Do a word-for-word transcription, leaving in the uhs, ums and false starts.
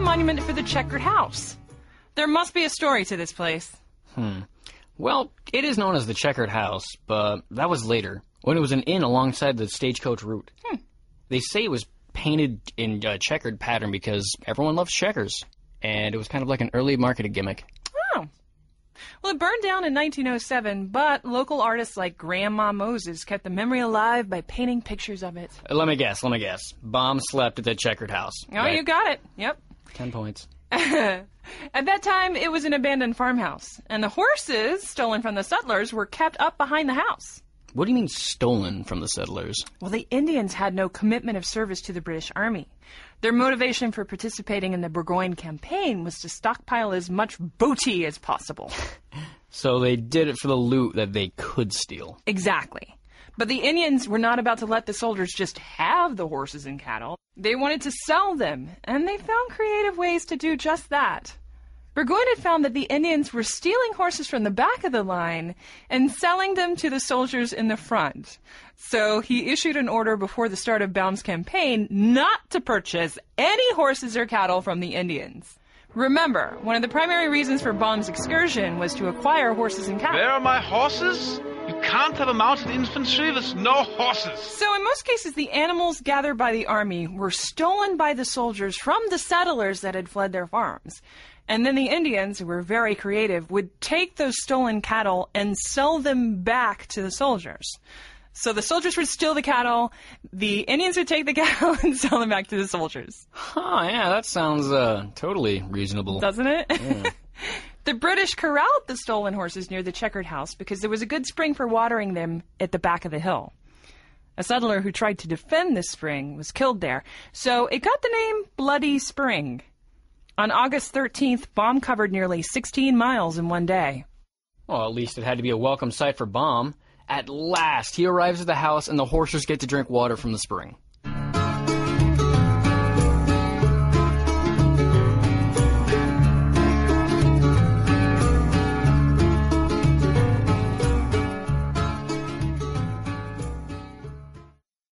monument for the checkered house. There must be a story to this place. Hmm. Well, it is known as the Checkered House, but that was later, when it was an inn alongside the stagecoach route. Hmm. They say it was painted in a checkered pattern because everyone loves checkers, and it was kind of like an early marketing gimmick. Oh. Well, it burned down in nineteen oh seven, but local artists like Grandma Moses kept the memory alive by painting pictures of it. Uh, let me guess, let me guess. Bomb slept at the Checkered House. Oh, right? You got it. Yep. Ten points. At that time, it was an abandoned farmhouse, and the horses stolen from the settlers were kept up behind the house. What do you mean stolen from the settlers? Well, the Indians had no commitment of service to the British Army. Their motivation for participating in the Burgoyne campaign was to stockpile as much booty as possible. So they did it for the loot that they could steal. Exactly. But the Indians were not about to let the soldiers just have the horses and cattle. They wanted to sell them, and they found creative ways to do just that. Burgoyne had found that the Indians were stealing horses from the back of the line and selling them to the soldiers in the front. So he issued an order before the start of Baum's campaign not to purchase any horses or cattle from the Indians. Remember, one of the primary reasons for Baum's excursion was to acquire horses and cattle. Where are my horses? You can't have a mounted infantry with no horses. So in most cases, the animals gathered by the army were stolen by the soldiers from the settlers that had fled their farms. And then the Indians, who were very creative, would take those stolen cattle and sell them back to the soldiers. So the soldiers would steal the cattle, the Indians would take the cattle and sell them back to the soldiers. Huh, yeah, that sounds uh, totally reasonable. Doesn't it? Yeah. The British corralled the stolen horses near the Checkered House because there was a good spring for watering them at the back of the hill. A settler who tried to defend this spring was killed there, so it got the name Bloody Spring. On August thirteenth, Baum covered nearly sixteen miles in one day. Well, at least it had to be a welcome sight for Baum. At last, he arrives at the house and the horses get to drink water from the spring.